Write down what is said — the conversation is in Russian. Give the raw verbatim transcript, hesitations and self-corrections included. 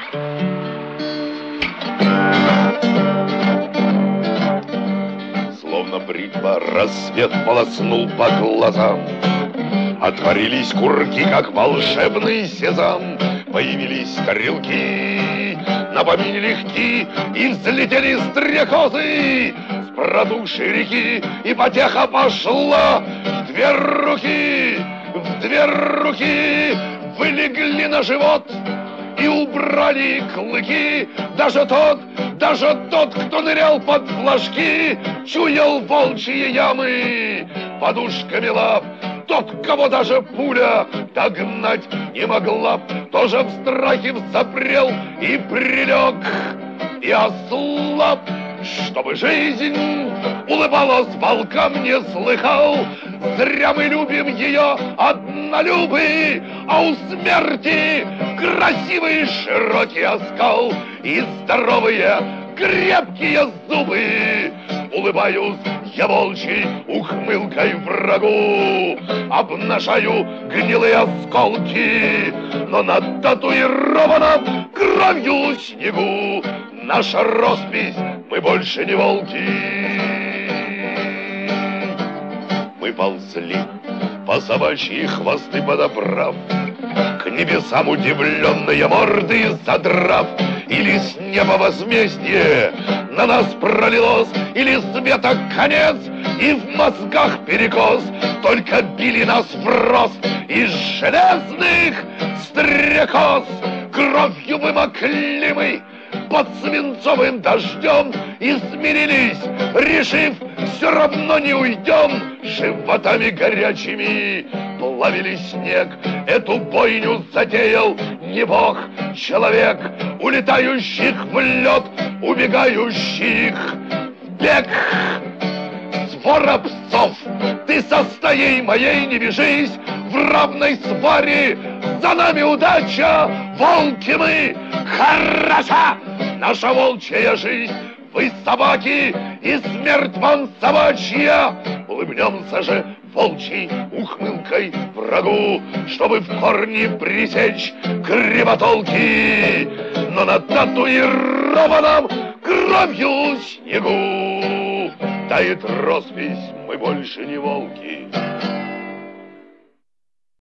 Словно бритва рассвет полоснул по глазам. Отворились курки, как волшебный сезам. Появились стрелки, на помине легки, и взлетели стрекозы с продувшей реки, и потеха пошла в две руки, в две руки вылегли на живот и убрали клыки. Даже тот, даже тот, кто нырял под флажки, чуял волчьи ямы подушками лап. Тот, кого даже пуля догнать не могла, тоже в страхе взапрел и прилег, и ослаб. Чтобы жизнь улыбалась волкам, не слыхал. Зря мы любим ее однолюбы, а у смерти красивый широкий оскал и здоровые крепкие зубы. Улыбаюсь я волчьей ухмылкой врагу, обнажаю гнилые осколки, но на татуированном кровью снегу наша роспись, мы больше не волки. Мы ползли по собачьи хвосты подобрав, к небесам удивленные морды задрав. Или с неба возмездие на нас пролилось, или света конец, и в мозгах перекос. Только били нас в рост из железных стрекоз. Кровью вымокли мы под свинцовым дождем и смирились, решив, все равно не уйдем. Животами горячими плавили снег. Эту бойню затеял не бог, человек, улетающих в лед, убегающих в бег. Свора псов, ты со стаей моей не бежись, в равной сваре за нами удача. Волки мы, хороша наша волчья жизнь. Вы собаки, и смерть вам собачья. Улыбнемся же волчьей ухмылкой врагу, чтобы в корне пресечь кривотолки. Но на татуированном кровью снегу тает роспись, мы больше не волки.